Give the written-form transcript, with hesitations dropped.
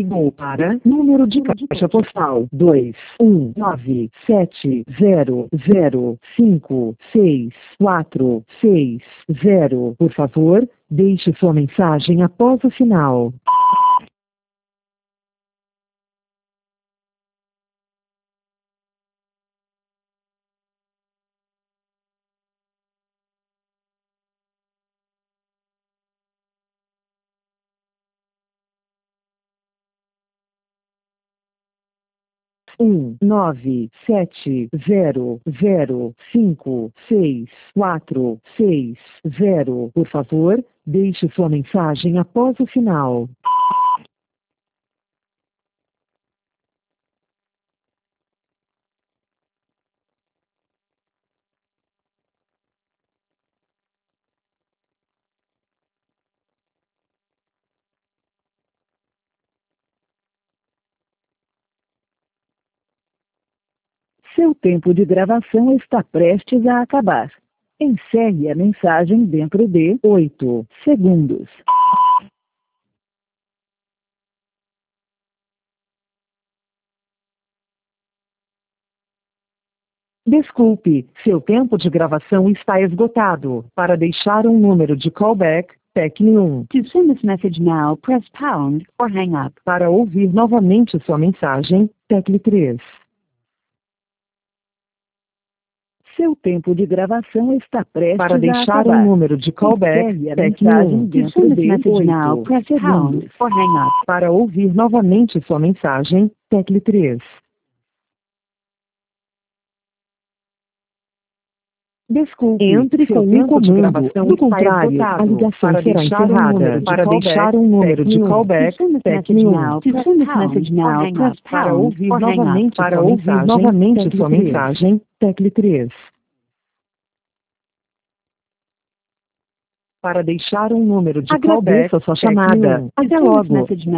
Ligou para número de caixa postal 21970056460. Por favor, deixe sua mensagem após o sinal. Um nove sete zero 56460. Por favor, deixe sua mensagem após o sinal. Seu tempo de gravação está prestes a acabar. Encerre a mensagem dentro de 8 segundos. Desculpe, seu tempo de gravação está esgotado. Para deixar um número de callback, tecle 1. To send this message now, press pound or hang up. Para ouvir novamente sua mensagem, tecle 3. Seu tempo de gravação está prestes a acabar. Para deixar um número de callback, tecle 1. To send this message now, press pound or hang up. Para ouvir novamente sua mensagem, tecle 3. Desculpe, entre com um comando. Do contrário, a ligação será encerrada. Para deixar um número de callback, tecle 1. To send this message now, press pound or hang up. Para ouvir novamente sua mensagem, tecle 3. Para deixar um número de callback, sua chamada. Até logo.